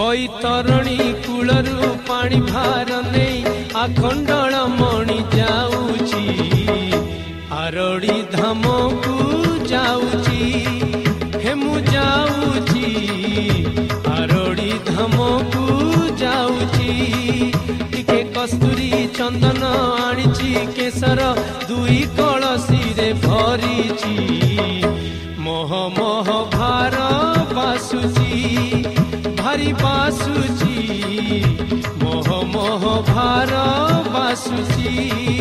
बैतरणी कूलरू पानी भार नहीं आखंडल मणि जाऊची आरड़ी धाम को जाऊची हेमु जाऊची आरड़ी धाम को जाऊची टिके कस्तूरी चंदन आनीची केसर दुई कलसी रे भरीची मोह मोह भार बासुची भारी बासुची मोह मोह भार बासुची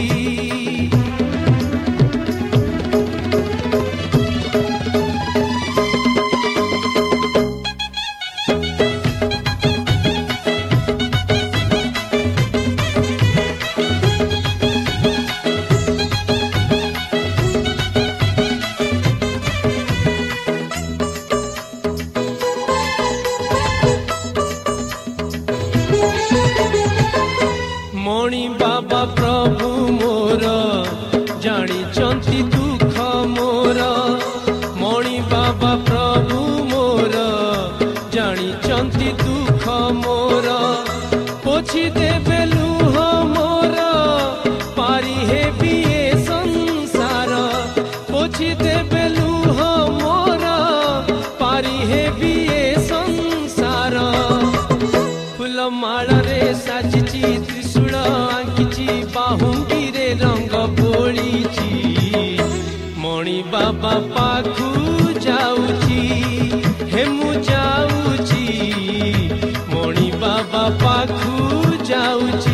मणि बाबा प्रभु मोर जानी दुख मोर मणि बाबा प्रभु मोर जानी दुख मोर पोछि देबे लुह मोर पारी हे बिए संसार पोछि देबे लुह मोर पारी हे बिए संसार फूल माल रे साजिची त्रिशूल आंकिची बाहुंगी रे रंग बोलीची मणि बाबा पाखु जाऊची हेमु जाऊची मणि बाबा पाखु जाऊची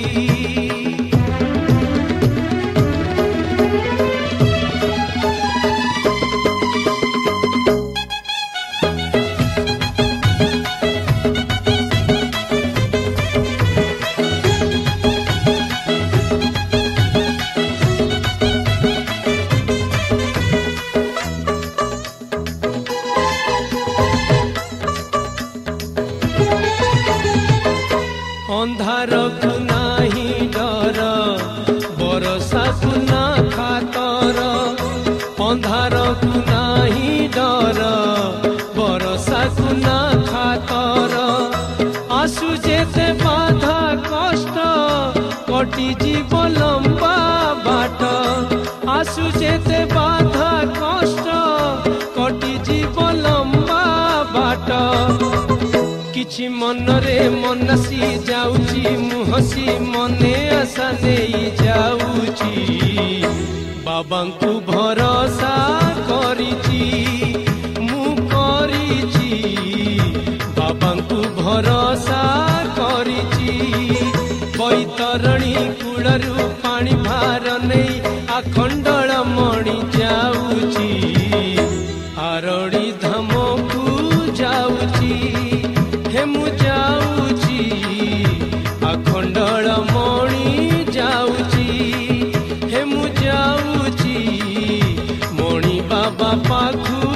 अंधार को नाही डर बरसा को ना खातर अंधार को नाही डर बरसा को ना खातर आसु जेते बाधा कष्ट कटी जीव लंबा बाट आसु जेते बाधा कष्ट कटी जीव लंबा बाट किछि मन रे मनसी जाऊची मुहसी मने आशा नहीं जाऊची बाबा को भरोसा करिची मु करिची बाबा को भरोसा करिची बैतरणी कूलरू पानी भार नहीं आखंडल मणि जाऊची आरड़ी धाम को जाऊची हेमु जाऊची आखंडल मणि जाऊची हेमु जाऊची मणि बाबा पाखु